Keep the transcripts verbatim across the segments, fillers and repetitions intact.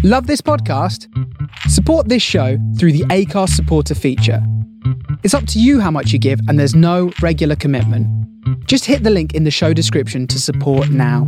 Love this podcast? Support this show through the Acast supporter feature. It's up to you how much you give, and there's no regular commitment. Just hit the link in the show description to support now.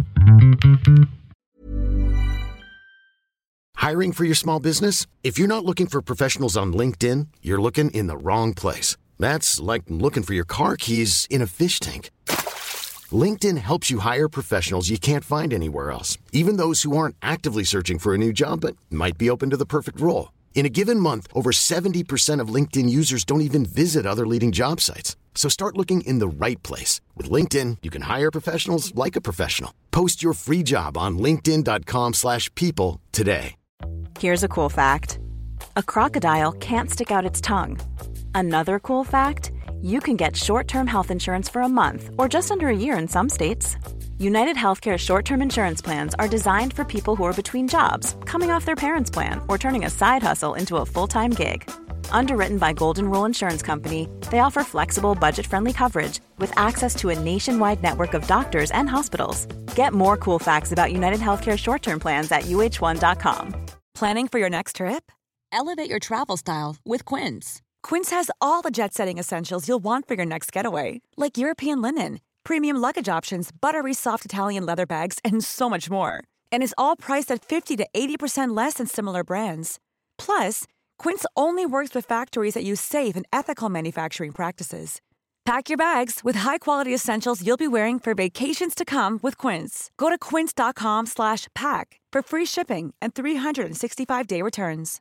Hiring for your small business? If you're not looking for professionals on LinkedIn, you're looking in the wrong place. That's like looking for your car keys in a fish tank. LinkedIn helps you hire professionals you can't find anywhere else, even those who aren't actively searching for a new job but might be open to the perfect role. In a given month, over seventy percent of LinkedIn users don't even visit other leading job sites. So start looking in the right place. With LinkedIn, you can hire professionals like a professional. Post your free job on linkedin.com slash people today. Here's a cool fact. A crocodile can't stick out its tongue. Another cool fact, you can get short-term health insurance for a month or just under a year in some states. United Healthcare short-term insurance plans are designed for people who are between jobs, coming off their parents' plan, or turning a side hustle into a full-time gig. Underwritten by Golden Rule Insurance Company, they offer flexible, budget-friendly coverage with access to a nationwide network of doctors and hospitals. Get more cool facts about United Healthcare short-term plans at U H one dot com. Planning for your next trip? Elevate your travel style with Quince. Quince has all the jet-setting essentials you'll want for your next getaway, like European linen, premium luggage options, buttery soft Italian leather bags, and so much more. And is all priced at fifty to eighty percent less than similar brands. Plus, Quince only works with factories that use safe and ethical manufacturing practices. Pack your bags with high-quality essentials you'll be wearing for vacations to come with Quince. Go to quince.com slash pack for free shipping and three sixty-five day returns.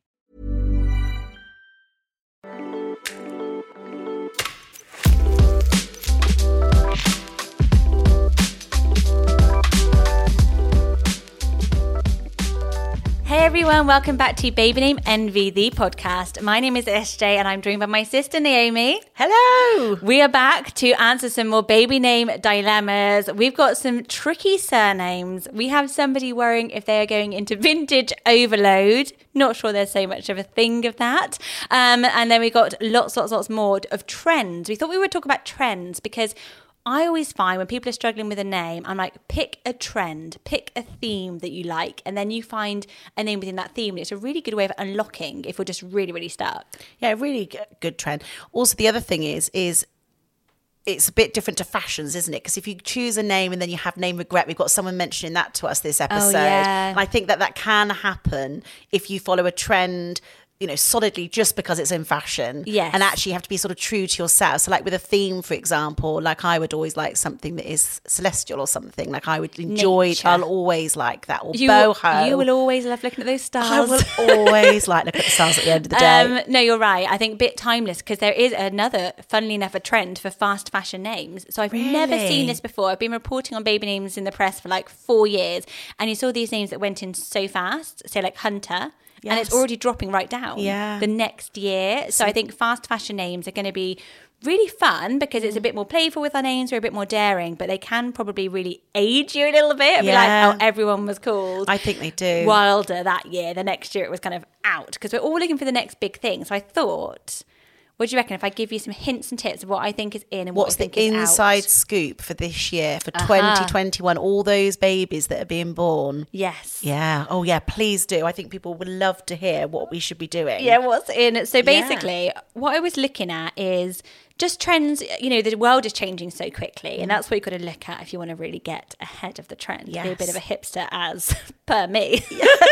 Hey everyone, welcome back to Baby Name Envy, the podcast. My name is S J and I'm joined by my sister Naomi. Hello! We are back to answer some more baby name dilemmas. We've got some tricky surnames. We have somebody worrying if they are going into vintage overload. Not sure there's so much of a thing of that. Um, and then we got lots, lots, lots more of trends. We thought we would talk about trends because I always find when people are struggling with a name, I'm like, pick a trend, pick a theme that you like, and then you find a name within that theme. And it's a really good way of unlocking if we're just really, really stuck. Yeah, really good trend. Also, the other thing is, is it's a bit different to fashions, isn't it? Because if you choose a name and then you have name regret, we've got someone mentioning that to us this episode. Oh, yeah. And I think that that can happen if you follow a trend, you know, solidly just because it's in fashion. Yes. And actually you have to be sort of true to yourself. So like with a theme, for example, like I would always like something that is celestial or something. Like I would enjoy, Nature. I'll always like that. Or You, boho. you will always love looking at those stars. I will always like looking at the stars at the end of the day. Um, no, you're right. I think a bit timeless because there is another, funnily enough, a trend for fast fashion names. So I've Really? never seen this before. I've been reporting on baby names in the press for like four years. And you saw these names that went in so fast, say like Hunter. Yes. And it's already dropping right down Yeah. the next year. So I think fast fashion names are going to be really fun because it's a bit more playful with our names. We're a bit more daring, but they can probably really age you a little bit. And Yeah. be like, oh, everyone was called I think they do. Wilder that year. The next year it was kind of out because we're all looking for the next big thing. So I thought, what do you reckon if I give you some hints and tips of what I think is in and What's what I think the is inside out? scoop for this year, for Uh-huh. twenty twenty-one, all those babies that are being born? Yes. Yeah. Oh, yeah, please do. I think people would love to hear what we should be doing. Yeah, what's in? So basically, what I was looking at is just trends. You know, the world is changing so quickly, and that's what you've got to look at if you want to really get ahead of the trend. Be a bit Yes. of a hipster, as per me.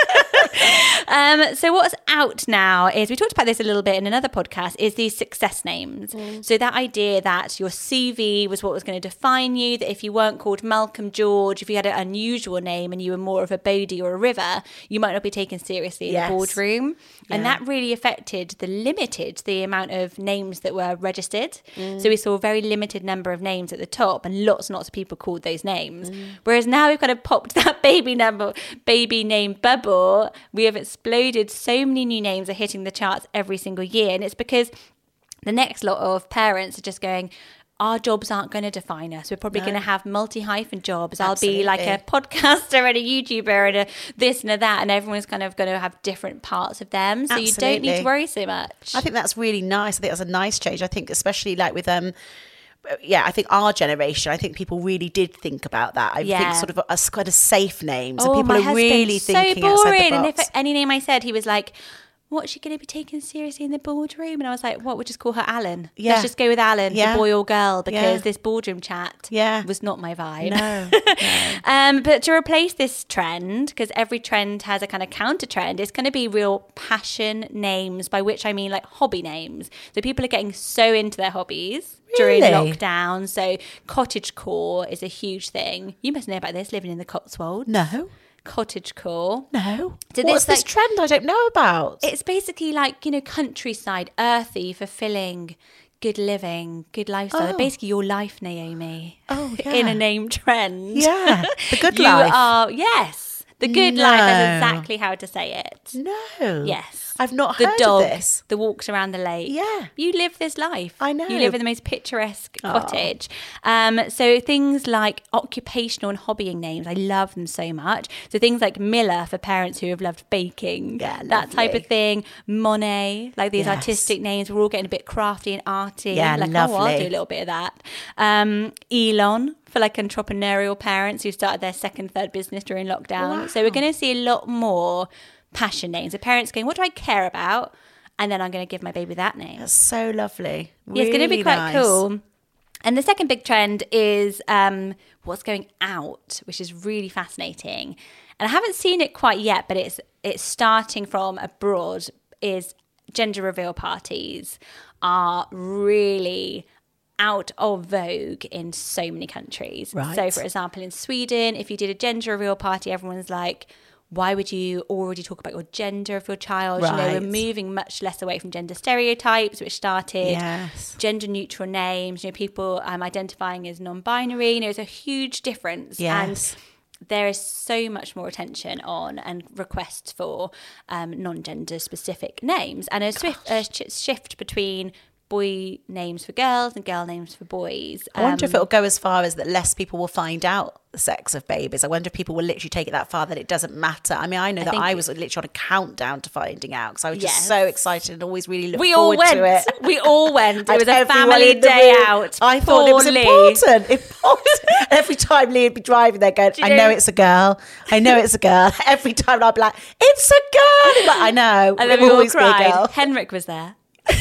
um, so what's out now is, we talked about this a little bit in another podcast, is these success names. Mm. So that idea that your C V was what was going to define you, that if you weren't called Malcolm George, if you had an unusual name and you were more of a Bodie or a River, you might not be taken seriously in Yes. the boardroom. Yeah. And that really affected the limited, the amount of names that were registered. Mm. So we saw a very limited number of names at the top, and lots and lots of people called those names. Mm. Whereas now we've kind of popped that baby number, baby name bubble. We have exploded. So many new names are hitting the charts every single year. And it's because the next lot of parents are just going, our jobs aren't going to define us. We're probably no. going to have multi-hyphen jobs. Absolutely. I'll be like a podcaster and a YouTuber and a this and a that, and everyone's kind of going to have different parts of them. So Absolutely. you don't need to worry so much. I think that's really nice. I think that's a nice change. I think especially like with um yeah, I think our generation, I think people really did think about that. I Yeah. think sort of a, a kind of safe names. Oh, and people my are really husband's so thinking outside boring. the And box. if any name I said, he was like, what's she going to be taken seriously in the boardroom? And I was like, what? We'll just call her Alan. Yeah. Let's just go with Alan, Yeah. for boy or girl, because Yeah. this boardroom chat Yeah. was not my vibe. No, um, but to replace this trend, because every trend has a kind of counter trend, it's going to be real passion names, by which I mean like hobby names. So people are getting so into their hobbies during Really? lockdown. So cottagecore is a huge thing. You must know about this, living in the Cotswolds. no, Cottagecore. no. So What's this, this like- trend I don't know about? It's basically like, you know, countryside, earthy, fulfilling, good living, good lifestyle. Oh. Basically your life, Naomi. Oh, In yeah. a name trend. Yeah, the good you life. are, yes. The good life, that's No. exactly how to say it. No. Yes. I've not The heard dog of this. that walks around the lake. Yeah. You live this life. I know. You live in the most picturesque cottage. Um, so things like occupational and hobbying names, I love them so much. So things like Miller for parents who have loved baking. Yeah, that type of lovely. thing. Monet, like these Yes. artistic names. We're all getting a bit crafty and arty. Yeah, like, oh, I'll lovely. do a little bit of that. Um, Elon for like entrepreneurial parents who started their second, third business during lockdown. So we're going to see a lot more passion names. The parents going, what do I care about? And then I'm going to give my baby that name. That's so lovely. Yeah, it's going to be Really quite nice. cool. And the second big trend is um, what's going out, which is really fascinating. And I haven't seen it quite yet, but it's it's starting from abroad. Is gender reveal parties are really out of vogue in so many countries. Right. So, for example, in Sweden, if you did a gender reveal party, everyone's like, why would you already talk about your gender of your child? You know, we're Right. moving much less away from gender stereotypes, which started Yes. gender neutral names, you know, people um, identifying as non-binary. You know, there's a huge difference. Yes. And there is so much more attention on and requests for um, non-gender specific names, and a, swift, a sh- shift between boy names for girls and girl names for boys. I wonder Um, if it'll go as far as that less people will find out the sex of babies. I wonder if people will literally take it that far that it doesn't matter. I mean, I know that think- I was literally on a countdown to finding out because I was just Yes. so excited and always really looked we all forward went. to it. We all went. It And was a everyone family in the day room, out. I thought it was Poor Lee. important. Important. Every time Lee would be driving there going, you I know- know it's a girl. I know it's a girl. Every time I'd be like, it's a girl. He'd be like, I know. And then It we will all always be a cried. girl. Henrik was there.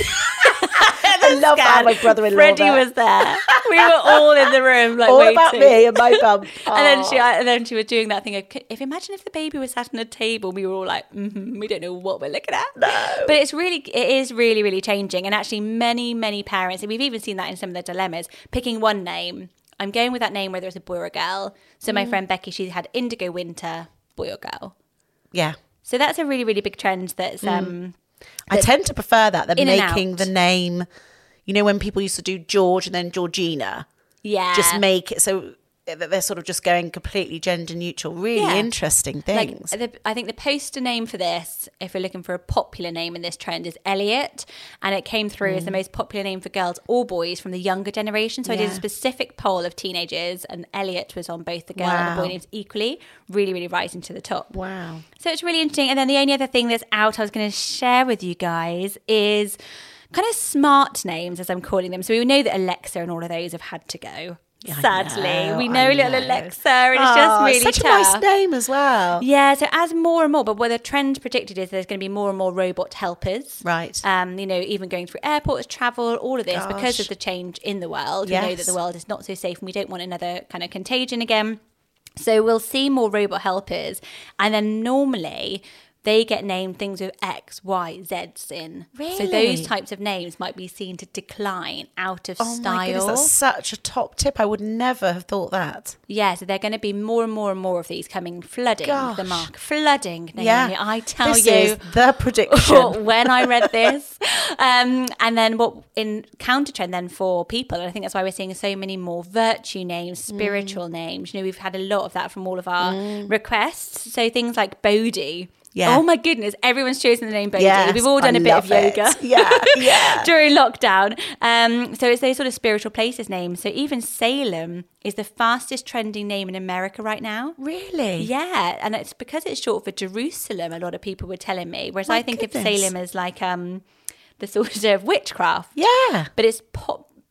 I love how my brother-in-law Freddie there. was there. We were all in the room, like All waiting. about me and my bum. And then she, Aw. and then she was doing that thing. Of, if imagine if the baby was sat on a table, we were all like, mm-hmm, we don't know what we're looking at. No. But it's really, it is really, really changing. And actually, many, many parents, and we've even seen that in some of the dilemmas, picking one name. I'm going with that name whether it's a boy or a girl. So Mm. my friend Becky, she had Indigo Winter, boy or girl. Yeah. So that's a really, really big trend. That's um, I tend to prefer that than In and making out. the name. You know, when people used to do George and then Georgina, yeah, just make it so that they're sort of just going completely gender neutral. Really Yeah. interesting Like things. the, I think the poster name for this, if we're looking for a popular name in this trend, is Elliot, and it came through as the most popular name for girls or boys from the younger generation. So I did a Yeah. specific poll of teenagers, and Elliot was on both the girl and the Wow. boy names equally, really, really rising to the top. Wow. So it's really interesting. And then the only other thing that's out I was going to share with you guys is kind of smart names, as I'm calling them. So we know that Alexa and all of those have had to go. I Sadly, know, we I know little know. Alexa, and it's Oh, just really such tough. a nice name as well. Yeah, so as more and more, but what the trend predicted is there's going to be more and more robot helpers. Right. Um, you know, even going through airports, travel, all of this, because Gosh. of the change in the world. We know that Yes. the world is not so safe and we don't want another kind of contagion again. So we'll see more robot helpers. And then normally they get named things with X, Y, Zs in. So Really? those types of names might be seen to decline out of Oh my goodness, style. that's such a top tip. I would never have thought that. Yeah, so they're going to be more and more and more of these coming flooding the Gosh. mark. Flooding, Naomi, Yeah. I tell this you. is the prediction. when I read this. Um, and then what in counter trend then for people, and I think that's why we're seeing so many more virtue names, spiritual Mm. names. You know, we've had a lot of that from all of our requests. So things like Bodhi. Yeah. Oh my goodness, everyone's chosen the name Bodhi. Yes, We've all done I a bit of love it. yoga. Yeah, yeah. During lockdown. Um, so it's those sort of spiritual places names. So even Salem is the fastest trending name in America right now. Really? Yeah, and it's because it's short for Jerusalem, a lot of people were telling me. Whereas My I think goodness. of Salem as like um, the sort of witchcraft. Yeah. But it's pop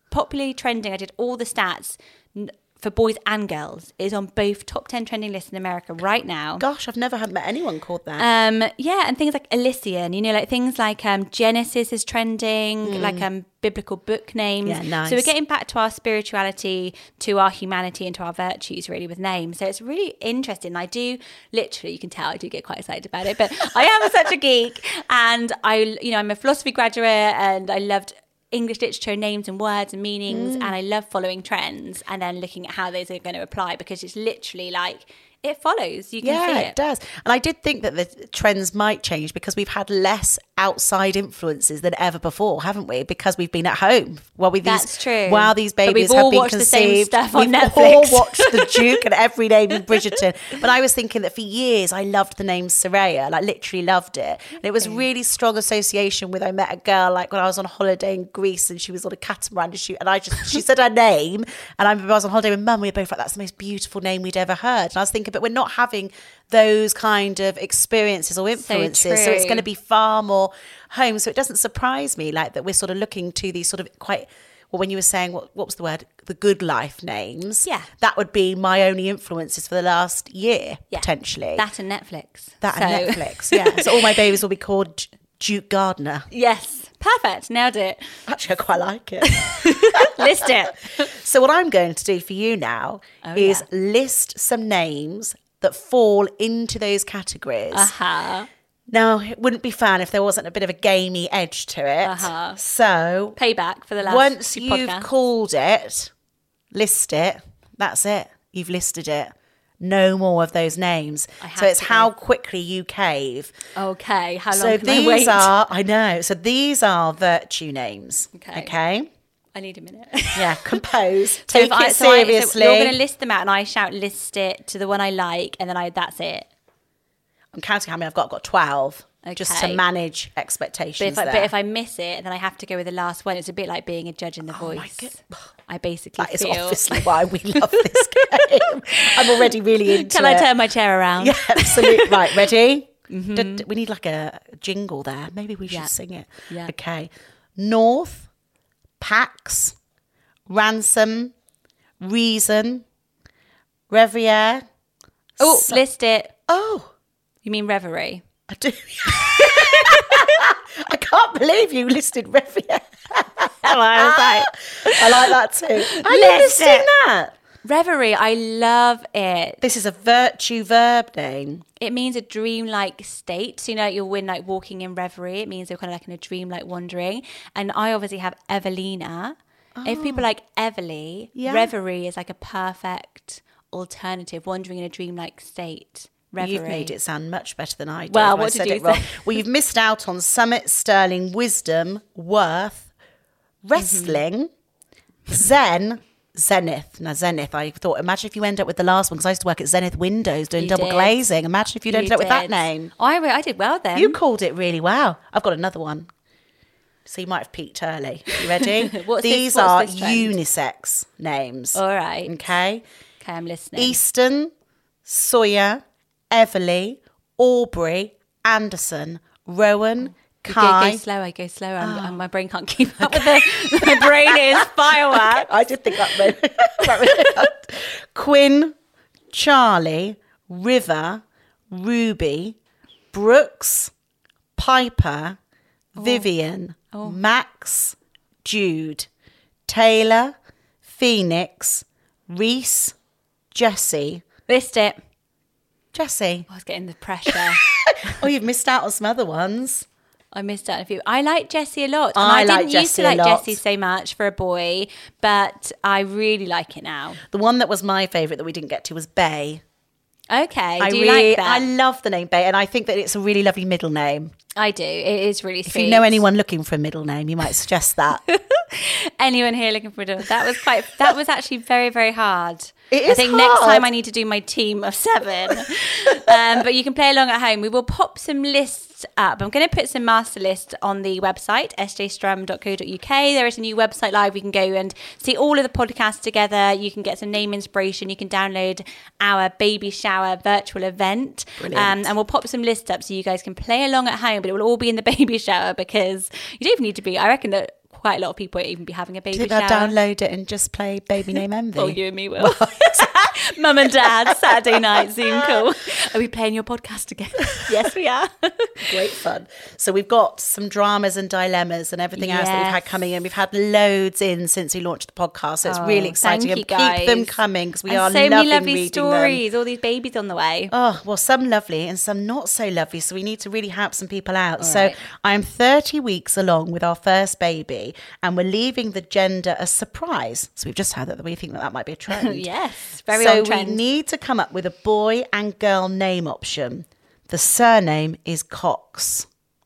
popularly trending. I did all the stats n- for boys and girls. It is on both top ten trending lists in America right now. Gosh, I've never had met anyone called that. Um, yeah, and things like Elysian, you know, like things like um, Genesis is trending, mm. like um, biblical book names. Yeah, nice. So we're getting back to our spirituality, to our humanity, and to our virtues, really, with names. So it's really interesting. I do literally, you can tell, I do get quite excited about it. But I am such a geek, and I, you know, I'm a philosophy graduate, and I loved English literature, names and words and meanings, mm. and I love following trends and then looking at how those are going to apply, because it's literally like it follows. You can yeah, see it. it does. And I did think that the trends might change because we've had less outside influences than ever before, haven't we? Because we've been at home while we these That's true. while these babies but we've have all been watched conceived. the same stuff on we've Netflix. all watched The Duke and every name in Bridgerton. But I was thinking that for years I loved the name Soraya, like literally loved it. And it was really strong association with, I met a girl like when I was on holiday in Greece and she was on a catamaran and she and I just she said her name and I remember I was on holiday with mum, we were both like, that's the most beautiful name we'd ever heard. And I was thinking, but we're not having those kind of experiences or influences, so, so it's going to be far more home. So it doesn't surprise me like that we're sort of looking to these sort of quite, well, when you were saying what what was the word, the good life names, yeah, that would be my only influences for the last year, yeah. potentially. That and Netflix. That so. and Netflix, yeah. So all my babies will be called Duke Gardner. Yes, perfect, nailed it. Actually, I quite like it. List it. So what I'm going to do for you now oh, is yeah. list some names that fall into those categories. Uh-huh. Now, it wouldn't be fun if there wasn't a bit of a gamey edge to it. Uh-huh. So, payback for the last once two you've podcasts. called it, list it, that's it. You've listed it. No more of those names. So it's how go. quickly you cave. Okay, how long so can these I wait? are, I know, so these are virtue names. Okay. Okay? I need a minute. Yeah, compose. So Take if I, it so I- seriously. so you're going to list them out and I shout list it to the one I like and then I that's it. I'm counting how many I've got. I've got twelve. Okay. Just to manage expectations But if, I, there. but if I miss it, then I have to go with the last one. It's a bit like being a judge in The Oh my Voice. God. I basically That is feel... obviously why we love this game. I'm already really into Can it. I turn my chair around? Yeah, absolutely. Right, ready? Mm-hmm. D- d- we need like a jingle there. Maybe we should Yeah. sing it. Yeah. Okay. North, Pax, Ransom, Reason, Revier. Oh, Su- list it. Oh, You mean Reverie? I do. I can't believe you listed Revier. I was like, I like that too. Are you List listing it. that? Reverie, I love it. This is a virtue verb name. It means a dreamlike state. So, you know, like you're when like walking in reverie. It means you're kind of like in a dreamlike wandering. And I obviously have Evelina. Oh. If people like Everly, Yeah. reverie is like a perfect alternative, wandering in a dreamlike state. Reverie. You've made it sound much better than I did. Well, if I what said did you it wrong. say? Well, you've missed out on Summit, Sterling, Wisdom, Worth, Wrestling, Mm-hmm. Zen, Zenith. Now, Zenith, I thought, imagine if you end up with the last one, because I used to work at Zenith Windows doing You double did. glazing. Imagine if you'd You ended up with that did. name. I, I did well then. You called it really well. I've got another one. So you might have peaked early. You ready? What's this- These what's are this trend? unisex names. All right. Okay. Okay, I'm listening. Easton, Sawyer, Everly, Aubrey, Anderson, Rowan, Go, go Kai. slower, go slower. I'm, I'm- my brain can't keep up with it. My brain is fireworks. I did think that meant that was- Quinn, Charlie, River, Ruby, Brooks, Piper, Vivian, Max, Jude, Taylor, Phoenix, Reese, Jessie. List it. Jessie. I was getting the pressure. Oh, you've missed out on some other ones. I missed out on a few. I like Jessie a lot. And I I, like didn't used Jessie to a like lot. Jessie so much for a boy, but I really like it now. The one that was my favourite that we didn't get to was Bay. Okay, I do you really, like that? I love the name Bay, and I think that it's a really lovely middle name. I do. It is really If sweet. you know anyone looking for a middle name, you might suggest that. Anyone here looking for a dog? That was quite. That was actually very, very hard. It I is think next hard. time I need to do my team of seven. um, but you can play along at home. We will pop some lists up. I'm going to put some master lists on the website, s j strum dot co dot u k. There is a new website live. We can go and see all of the podcasts together. You can get some name inspiration. You can download our baby shower virtual event. Um, Brilliant. and we'll pop some lists up so you guys can play along at home. But it will all be in the baby shower because you don't even need to be. I reckon that quite a lot of people won't even be having a baby Do you shower. think I'll download it and just play Baby Name Envy? Well, you and me will. Mum and Dad, Saturday night Zoom call. Are we playing your podcast again? Yes, we are. Great fun. So we've got some dramas and dilemmas and everything else that we've had Yes. coming in. We've had loads in since we launched the podcast, so it's Oh, really exciting. thank And you, keep them guys. coming because we And are so many loving lovely reading stories. them. All these babies on the way. Oh, well, some lovely and some not so lovely. So we need to really help some people out. so right. I'm thirty weeks along with our first baby and we're leaving the gender a surprise. So we've just had that we think that that might be a trend. Yes, very so on trend. we need to come up with a boy and girl name option. The surname is Cox.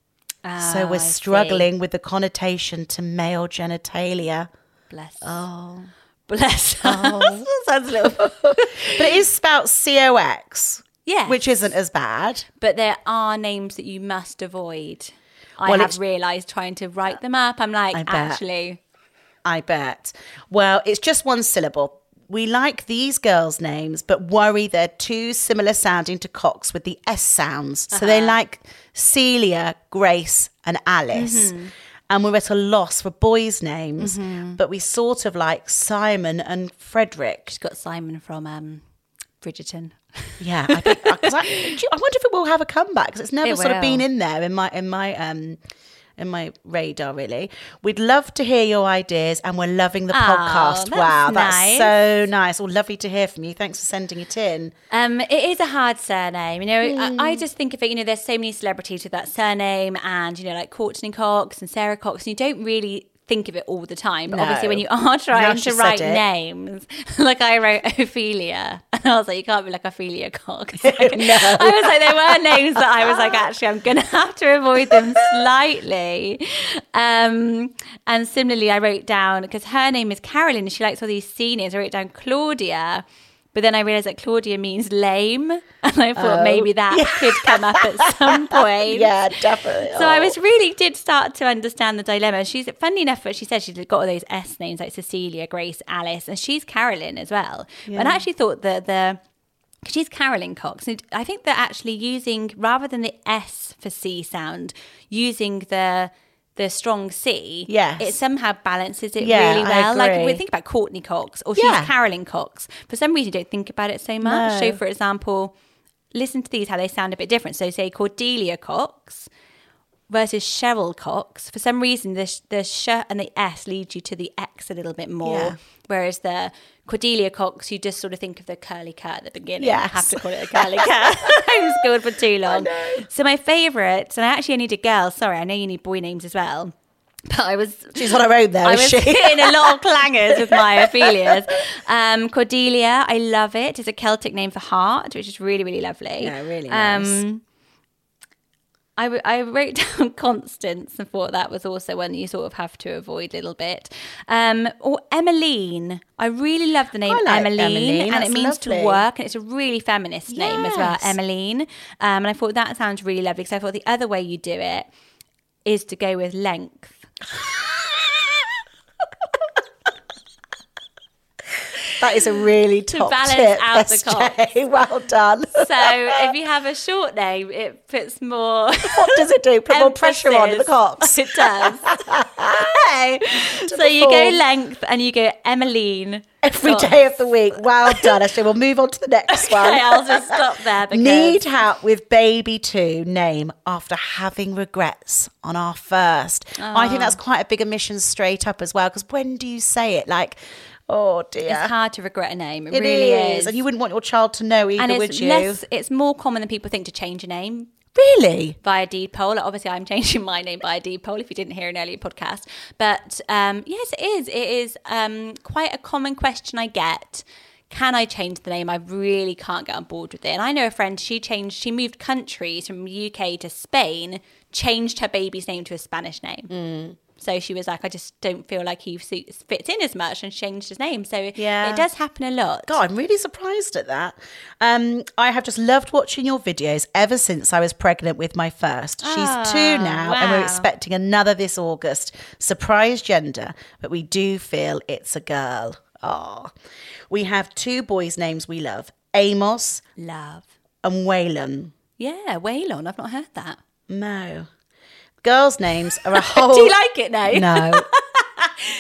so Oh, we're I see. struggling with the connotation to male genitalia. Bless. Oh. Bless. Oh. Sounds a little... But it is spelt C O X, Yes. which isn't as bad. But there are names that you must avoid. I Well, have it's- realised trying to write them up. I'm like, I bet. actually... I bet. Well, it's just one syllable. We like these girls' names, but worry they're too similar sounding to Cox with the S sounds. So they like Celia, Grace, and Alice. And we're at a loss for boys' names, but we sort of like Simon and Frederick. She's got Simon from um, Bridgerton. Yeah, I, think, 'cause I, do you- I wonder if it will have a comeback because it's never It sort of will. been in there in my in my um in my radar. Really, we'd love to hear your ideas, and we're loving the Oh, podcast. that's Wow, that's nice. so nice. Well, lovely to hear from you. Thanks for sending it in. Um, it is a hard surname. You know, I, I just think of it, you know, there's so many celebrities with that surname and, you know, like Courtney Cox and Sarah Cox, and you don't really think of it all the time. But No. obviously when you are trying Now to she said write it. names, like I wrote Ophelia, and I was like, you can't be like Ophelia Cox. Like, I was like, there were names that I was like, actually, I'm going to have to avoid them slightly. Um, and similarly, I wrote down, because her name is Carolyn, and she likes all these C names, I wrote down Claudia. But then I realised that Claudia means lame. And I thought maybe that could come up at some point. Yeah, definitely. So I was really did start to understand the dilemma. She's funny enough, what she said, she's got all those S names like Cecilia, Grace, Alice, and she's Carolyn as well. And I actually thought that the, cause she's Carolyn Cox. And I think that actually using, rather than the S for C sound, using the the strong C, Yes. it somehow balances it Yeah, really I well. Like agree. we think about Courtney Cox, or she's Yeah. Carolyn Cox. For some reason, you don't think about it so much. No. So, for example, listen to these, how they sound a bit different. So, say Cordelia Cox versus Cheryl Cox. For some reason, the, the sh and the S lead you to the X a little bit more. Yeah. Whereas the Cordelia Cox, you just sort of think of the curly cat at the beginning. Yes. I have to call it a curly cat. I homeschooled for too long. So, my favourites, and I actually need a girl. Sorry, I know you need boy names as well. But I was... She's on her own there, I is was she? hitting a lot of clangers with my Ophelias. Um, Cordelia, I love it. It's a Celtic name for heart, which is really, really lovely. Yeah, really nice. Um, I, w- I wrote down Constance and thought that was also one you sort of have to avoid a little bit. Um, or Emmeline. I really love the name I like Emmeline, Emmeline, and that's it means lovely. to work, and it's a really feminist name as well, Yes. Emmeline. Um, and I thought that sounds really lovely, because I thought the other way you do it is to go with length. That is a really top balance tip, out the S J. cost. Well done. So if you have a short name, it puts more... What does it do? Put more pressure on the cops. It does. Hey. So you go length and you go Emmeline. Every Cox. day of the week. Well done, S J. We'll move on to the next one. Okay, I'll just stop there because... Need help with baby two name after having regrets on our first. I think that's quite a big omission straight up as well, because when do you say it? Like, oh dear. It's hard to regret a name. It, It really is. is. And you wouldn't want your child to know either, and would it's you? less, it's more common than people think to change a name Really? via deed poll. Obviously, I'm changing my name by a deed poll, if you didn't hear an earlier podcast. But um, yes, it is. It is um, quite a common question I get. Can I change the name? I really can't get on board with it. And I know a friend, she changed, she moved countries from U K to Spain, changed her baby's name to a Spanish name. Mm. So she was like, I just don't feel like he suits, fits in as much, and changed his name. So Yeah. it does happen a lot. God, I'm really surprised at that. Um, I have just loved watching your videos ever since I was pregnant with my first. She's Ah, two now, and we're wow. expecting another this August. Surprise gender, but we do feel it's a girl. Oh, we have two boys' names we love: Amos Love. and Waylon. Yeah, Waylon. I've not heard that. No. Girls' names are a whole... Do you like it now? No.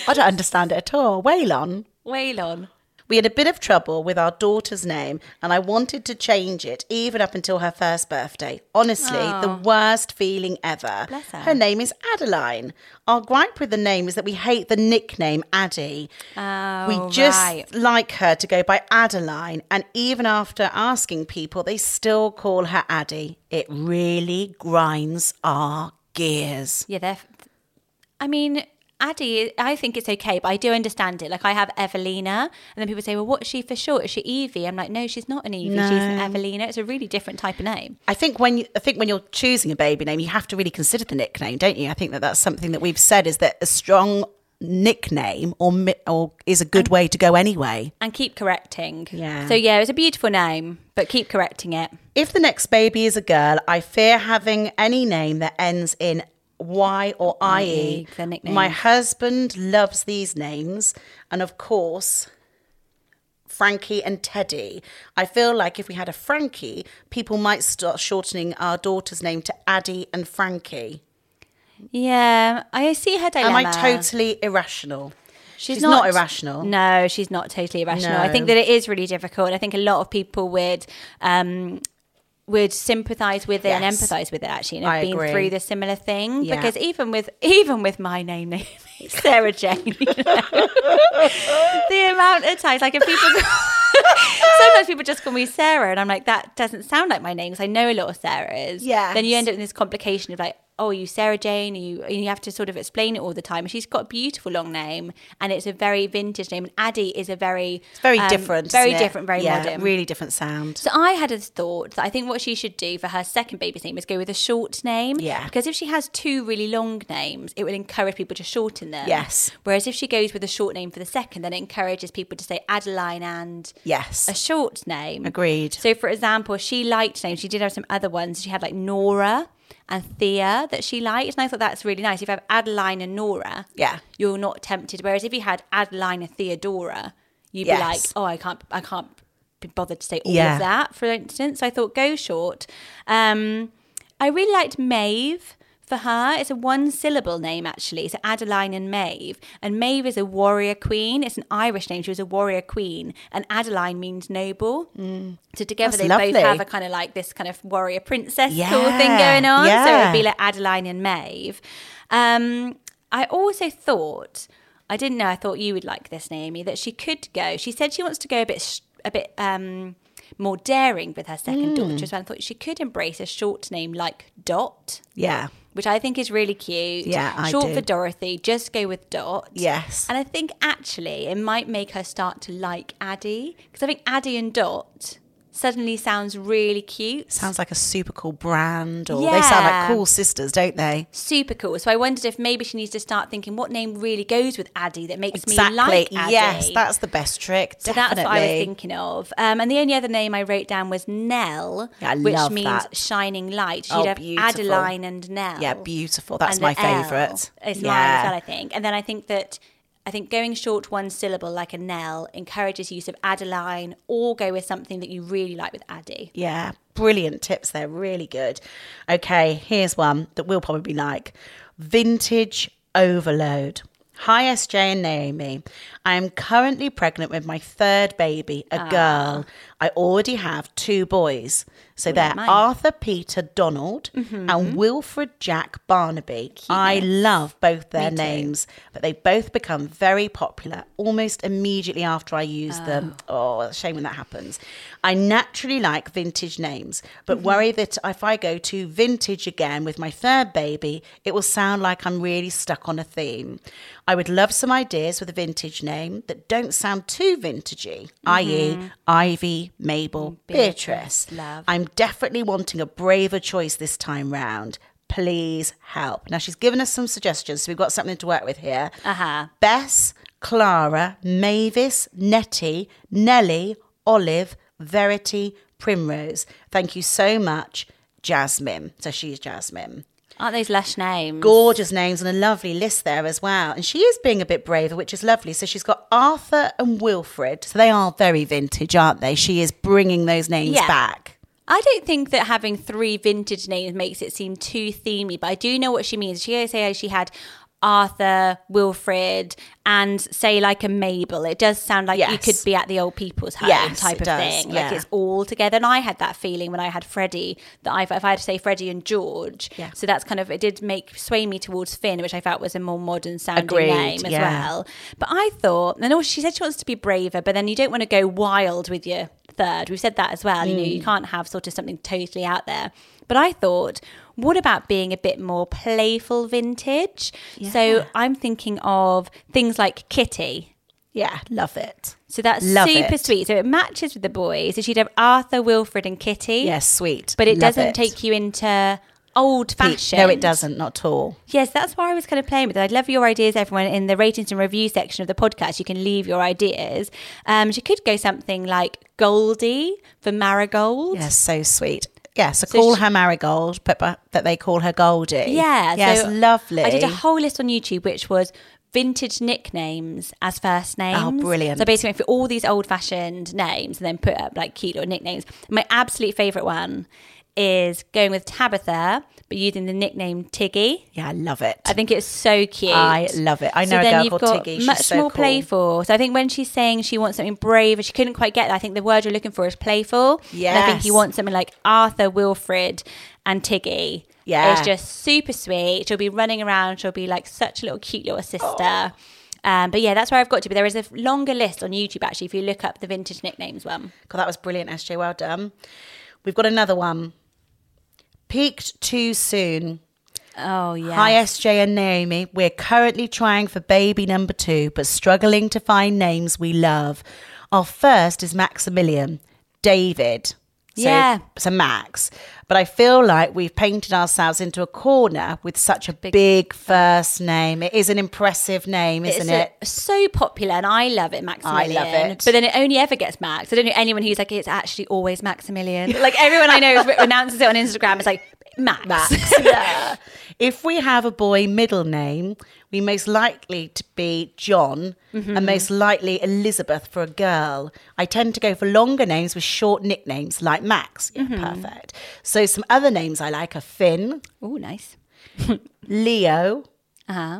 I don't understand it at all. Waylon. Waylon. We had a bit of trouble with our daughter's name and I wanted to change it even up until her first birthday. Honestly, Oh. the worst feeling ever. Bless her. Her name is Adeline. Our gripe with the name is that we hate the nickname Addie. Oh, we just right. like her to go by Adeline, and even after asking people, they still call her Addie. It really grinds our gears. Yeah, they're. I mean, Addie, I think it's okay, but I do understand it. Like, I have Evelina, and then people say, well, what's she for short? Is she Evie? I'm like, no, she's not an Evie. No. She's an Evelina. It's a really different type of name. I think when you, I think when you're choosing a baby name, you have to really consider the nickname, don't you? I think that that's something that we've said is that a strong nickname or mi- or is a good way to go anyway. And keep correcting. Yeah. So, yeah, it's a beautiful name, but keep correcting it. If the next baby is a girl, I fear having any name that ends in Y or I E. They're nicknames. My husband loves these names, and of course, Frankie and Teddy. I feel like if we had a Frankie, people might start shortening our daughter's name to Addie and Frankie. Yeah, I see her dilemma. Am I totally irrational? She's, She's not irrational. No, she's not totally irrational. No. I think that it is really difficult. I think a lot of people would um, would sympathise with it and Yes. empathise with it, actually, and I have been agree. through the similar thing. Yeah. Because even with even with my name, name Sarah Jane, you know, the amount of times, like if people, sometimes people just call me Sarah, and I'm like, that doesn't sound like my name because I know a lot of Sarahs. Yes. Then you end up in this complication of like, oh, you Sarah Jane, you and you have to sort of explain it all the time. And she's got a beautiful long name, and it's a very vintage name. And Addie is a very, It's very um, different. very isn't it? different, very yeah, modern. Really different sound. So I had a thought that I think what she should do for her second baby's name is go with a short name. Yeah. Because if she has two really long names, it will encourage people to shorten them. Yes. Whereas if she goes with a short name for the second, then it encourages people to say Adeline and Yes. a short name. Agreed. So, for example, she liked names. She did have some other ones. She had like Nora and Thea that she liked. And I thought that's really nice. If you have Adeline and Nora, Yeah. you're not tempted. Whereas if you had Adeline and Theodora, you'd Yes. be like, oh, I can't, I can't be bothered to say all Yeah. of that, for instance. So I thought go short. Um, I really liked Maeve. For her, it's a one-syllable name, actually. So Adeline and Maeve. And Maeve is a warrior queen. It's an Irish name. She was a warrior queen. And Adeline means noble. Mm. So together That's they lovely. both have a kind of like this kind of warrior princess Yeah, cool thing going on. So yeah. it would be like Adeline and Maeve. Um, I also thought, I didn't know, I thought you would like this, Naomi, that she could go. She said she wants to go a bit, sh- a bit um, more daring with her second Mm. daughter. So I thought she could embrace a short name like Dot. Yeah. Which I think is really cute. Yeah, I Short do. for Dorothy, just go with Dot. Yes. And I think actually it might make her start to like Addie. Because I think Addie and Dot suddenly sounds really cute. Sounds like a super cool brand, or they sound Yeah. like cool sisters, don't they? Super cool. So I wondered if maybe she needs to start thinking what name really goes with Addie that makes Exactly. me like Addie. Yes, that's the best trick. So Definitely. that's what I was thinking of. Um, and the only other name I wrote down was Nell, Yeah, I which love means that. shining light. She'd Oh, have beautiful. Adeline and Nell. Yeah, beautiful. That's And my the L favourite. It's yeah. mine as well, I think. And then I think that I think going short one syllable like a Nell encourages use of Adeline, or go with something that you really like with Addie. Yeah, brilliant tips there. Really good. Okay, here's one that we'll probably like. Vintage overload. Hi, S J and Naomi. I am currently pregnant with my third baby, a girl. I already have two boys. So they're mine. Arthur Peter Donald and Wilfred Jack Barnaby. I love both their Me too. names, but they both become very popular almost immediately after I use them. Oh, it's a shame when that happens. I naturally like vintage names, but worry that if I go to vintage again with my third baby, it will sound like I'm really stuck on a theme. I would love some ideas with a vintage name that don't sound too vintagey, that is. Ivy, Mabel, Beatrice. Beatrice, love. I'm definitely wanting a braver choice this time round. Please help. Now, she's given us some suggestions, so we've got something to work with here. Uh-huh. Bess, Clara, Mavis, Nettie, Nellie, Olive, Verity, Primrose. Thank you so much, Jasmine. So she's Jasmine. Aren't those lush names? Gorgeous names and a lovely list there as well. And she is being a bit braver, which is lovely. So she's got Arthur and Wilfred. So they are very vintage, aren't they? She is bringing those names Yeah. back. I don't think that having three vintage names makes it seem too themey, but I do know what she means. She always say she had Arthur, Wilfred, and say like a Mabel. It does sound like Yes. you could be at the old people's home Yes, type it of does, thing. yeah. Like it's all together. And I had that feeling when I had Freddie, that I, if I had to say Freddie and George. Yeah. So that's kind of, it did make sway me towards Finn, which I felt was a more modern sounding Agreed, name as yeah. well. But I thought, and also she said she wants to be braver, but then you don't want to go wild with your third. We've said that as well. You know, you can't have sort of something totally out there. But I thought, what about being a bit more playful vintage? So I'm thinking of things like Kitty. Yeah, love it. So that's Love super it. sweet. So it matches with the boys. So she'd have Arthur, Wilfred and Kitty. Yes, sweet. But it Love doesn't take you into old fashioned. No, it doesn't, not at all. Yes, that's why I was kind of playing with it. I'd love your ideas, everyone. In the ratings and review section of the podcast, you can leave your ideas. Um, she could go something like Goldie for Marigold. Yes, so sweet. Yeah, so, So call she- her Marigold, but, but that they call her Goldie. Yeah. Yes, so lovely. I did a whole list on YouTube, which was vintage nicknames as first names. Oh, brilliant. So basically went for all these old fashioned names and then put up like cute little nicknames. My absolute favourite one is going with Tabitha, but using the nickname Tiggy. Yeah, I love it. I think it's so cute. I love it. I know so a then girl you've called got Tiggy. She's much so more cool. playful. So I think when she's saying she wants something brave, she couldn't quite get that. I think the word you're looking for is playful. And I think Yes. you want something like Arthur, Wilfred, and Tiggy. Yeah. It's just super sweet. She'll be running around. She'll be like such a little cute little sister. Um, but yeah, that's where I've got to. But there is a longer list on YouTube actually if you look up the vintage nicknames one. God, that was brilliant, S J. Well done. We've got another one. Peaked too soon. Oh yeah. Hi, S J and Naomi. We're currently trying for baby number two, but struggling to find names we love. Our first is Maximilian, David. So, Yeah. So Max. But I feel like we've painted ourselves into a corner with such a big, first name. It is an impressive name, isn't It's it? a- so popular and I love it, Maximilian. I love it. But then it only ever gets Max. I don't know anyone who's like, it's actually always Maximilian. Like everyone I know is- announces it on Instagram. It's like, Max. Max. Yeah. If we have a boy middle name, we most likely to be John Mm-hmm. and most likely Elizabeth for a girl. I tend to go for longer names with short nicknames like Max. Yeah, Mm-hmm. perfect. So some other names I like are Finn, Oh, nice. Leo, Uh-huh.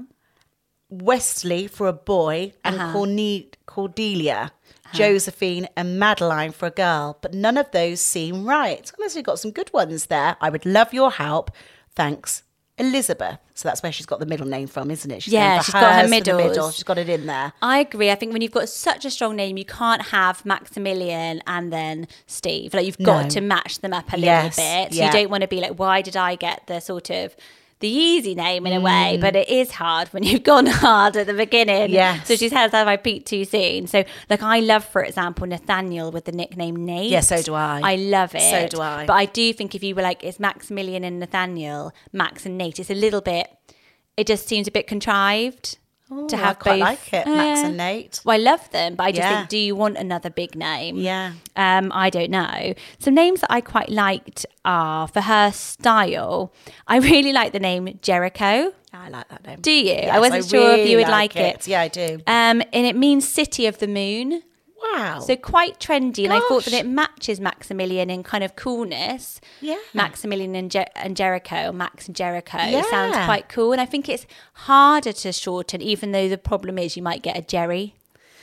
Wesley for a boy, and Uh-huh. Corne- Cordelia, Josephine and Madeline for a girl. But none of those seem right. Unless we've got some good ones there. I would love your help. Thanks, Elizabeth. So that's where she's got the middle name from, isn't it? She's Yeah, going for she's got her hers for the middles. middle. She's got it in there. I agree. I think when you've got such a strong name, you can't have Maximilian and then Steve. Like you've got No. to match them up a little Yes, bit. So yeah. you don't want to be like, why did I get the sort of the easy name in a way? But it is hard when you've gone hard at the beginning. Yes. So she's had that I peaked too soon. So like I love, for example, Nathaniel with the nickname Nate. Yeah, so do I. I love it. So do I. But I do think if you were like, it's Maximilian and Nathaniel, Max and Nate, it's a little bit, it just seems a bit contrived. To Ooh, have I quite both. like it, Oh, Max yeah. and Nate. Well, I love them, but I just Yeah. think, do you want another big name? Yeah. Um, I don't know. Some names that I quite liked are, for her style, I really like the name Jericho. I like that name. Do you? Yes, I wasn't sure if really you would like it. Yeah, I do. Um, and it means City of the Moon. Wow. So quite trendy, and I thought that Gosh. it matches Maximilian in kind of coolness. Yeah. Maximilian and, Je- and Jericho, or Max and Jericho. It sounds Yeah. quite cool, and I think it's harder to shorten, even though the problem is you might get a Jerry.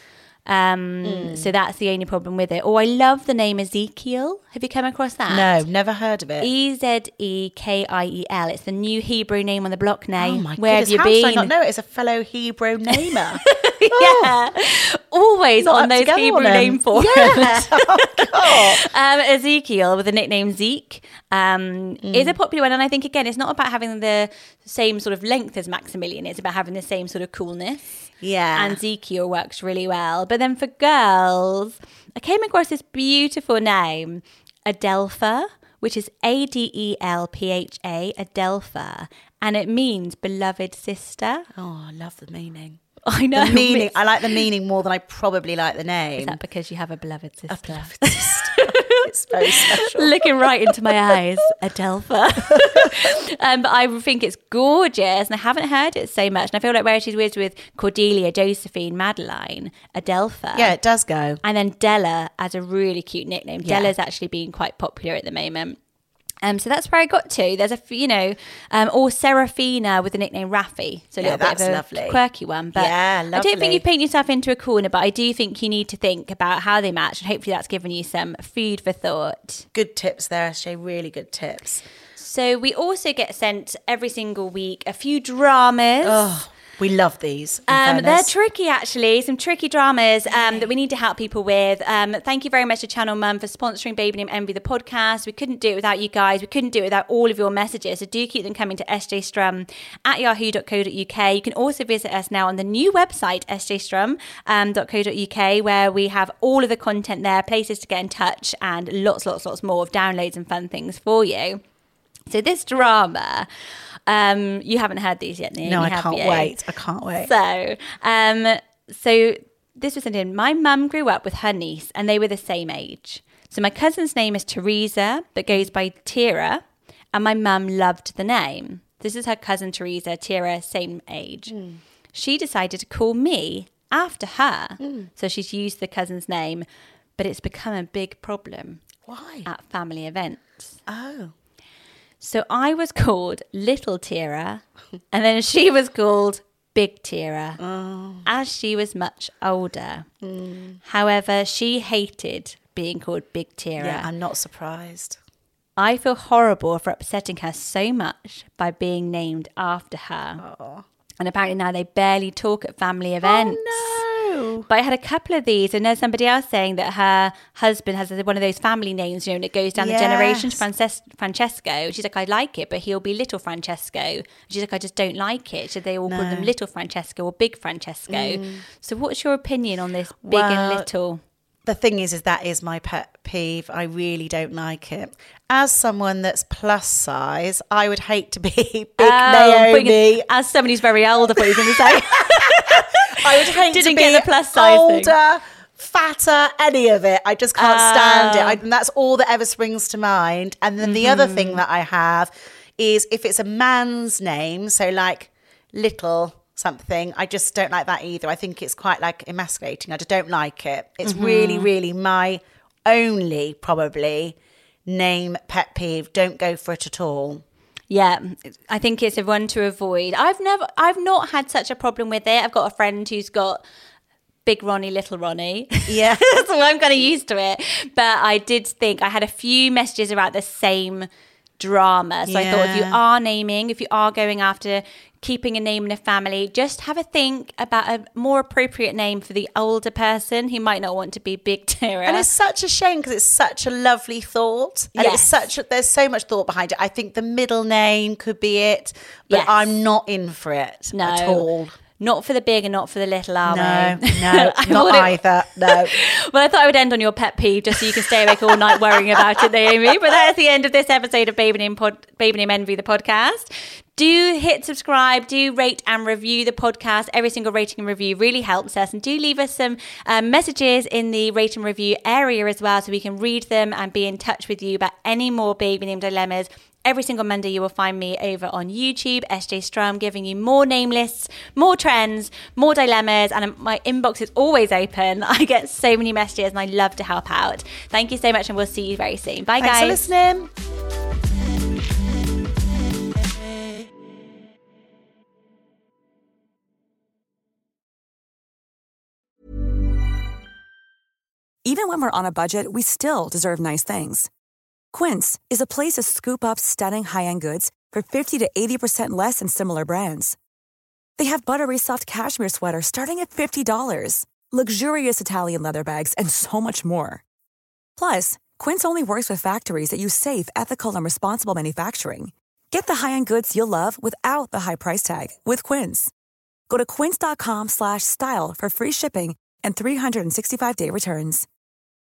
Um, Hmm. So that's the only problem with it. Oh, I love the name Ezekiel. Have you come across that? no, never heard of it. E Z E K I E L. It's the new Hebrew name on the block now. Oh my Where goodness, have you how been? did I not know it? It's a fellow Hebrew namer. Yeah, always Not on up those together Hebrew on them. name forums. Yeah. Oh, God. um, Ezekiel with the nickname Zeke um, Mm. is a popular one, and I think again, it's not about having the same sort of length as Maximilian. It's about having the same sort of coolness. Yeah. And Ezekiel works really well. But then for girls, I came across this beautiful name, Adelpha, which is A D E L P H A, Adelpha, and it means beloved sister. Oh, I love the meaning. I know. The meaning. It's- I like the meaning more than I probably like the name. Is that because you have a beloved sister? Beloved sister. It's very special. Looking right into my eyes, Adelpha. um, but I think it's gorgeous, and I haven't heard it so much. And I feel like where she's with with Cordelia, Josephine, Madeline, Adelpha. Yeah, it does go. And then Della as a really cute nickname. Yeah. Della's actually being quite popular at the moment. Um, so that's where I got to. There's a, f- you know, um, or Serafina with the nickname Raffi. So a Yeah, little bit that's of a lovely. quirky one. But Yeah, I don't lovely. think you paint yourself into a corner, but I do think you need to think about how they match. And hopefully that's given you some food for thought. Good tips there, S J. Really good tips. So we also get sent every single week a few dramas. Oh, we love these. in Um, they're fairness. tricky, actually. Some tricky dramas um, that we need to help people with. Um, thank you very much to Channel Mum for sponsoring Baby Name Envy, the podcast. We couldn't do it without you guys. We couldn't do it without all of your messages. So do keep them coming to s j strum at yahoo dot co dot u k. You can also visit us now on the new website, s j strum dot co dot u k, where we have all of the content there, places to get in touch, and lots, lots, lots more of downloads and fun things for you. So this drama... Um, you haven't heard these yet, Nick? No, I have can't you? wait. I can't wait. So, um, so this was sent in. My mum grew up with her niece, and they were the same age. So my cousin's name is Teresa, but goes by Tira, and my mum loved the name. This is her cousin Teresa, Tira, same age. Mm. She decided to call me after her, mm. so she's used the cousin's name, but it's become a big problem. Why? At family events. Oh. So I was called Little Tira, and then she was called Big Tira, oh. as she was much older. Mm. However, she hated being called Big Tira. Yeah, I'm not surprised. I feel horrible for upsetting her so much by being named after her. Oh. And apparently now they barely talk at family events. Oh, no. But I had a couple of these, and there's somebody else saying that her husband has one of those family names, you know, and it goes down yes. the generations. Frances- Francesco. She's like, I like it, but he'll be Little Francesco. She's like, I just don't like it. So they all no. call them Little Francesco or Big Francesco. Mm. So what's your opinion on this big well, and little? The thing is, is that is my pet peeve. I really don't like it. As someone that's plus size, I would hate to be Big oh, Naomi. As somebody who's very old, I thought you were going to say. I would hate Didn't to be get the plus size older, thing. fatter, any of it. I just can't uh, stand it. I, and that's all that ever springs to mind. And then mm-hmm. the other thing that I have is if it's a man's name, so like Little something, I just don't like that either. I think it's quite like emasculating. I just don't like it. It's mm-hmm. really, really my only probably name pet peeve. Don't go for it at all. Yeah, I think it's a one to avoid. I've never, I've not had such a problem with it. I've got a friend who's got Big Ronnie, Little Ronnie. Yeah. So I'm kind of used to it. But I did think I had a few messages about the same drama. So yeah. I thought if you are naming, if you are going after keeping a name in a family, just have a think about a more appropriate name for the older person who might not want to be Big Tira. And it's such a shame because it's such a lovely thought. And yes. it's such a, there's so much thought behind it. I think the middle name could be it, but yes. I'm not in for it no. at all. Not for the big and not for the little, are no, we? No, not either, no. Well, I thought I would end on your pet peeve just so you can stay awake all night worrying about it, Naomi. But that's the end of this episode of Baby Name, Pod- Baby Name Envy, the podcast. Do hit subscribe, do rate and review the podcast. Every single rating and review really helps us. And do leave us some um, messages in the rate and review area as well so we can read them and be in touch with you about any more baby name dilemmas. Every single Monday you will find me over on YouTube, S J Strum, giving you more name lists, more trends, more dilemmas, and my inbox is always open. I get so many messages and I love to help out. Thank you so much and we'll see you very soon. Bye, Thanks guys. Thanks for listening. Even when we're on a budget, we still deserve nice things. Quince is a place to scoop up stunning high-end goods for fifty to eighty percent less than similar brands. They have buttery soft cashmere sweaters starting at fifty dollars, luxurious Italian leather bags, and so much more. Plus, Quince only works with factories that use safe, ethical, and responsible manufacturing. Get the high-end goods you'll love without the high price tag with Quince. Go to quince.com slash style for free shipping and three sixty-five day returns.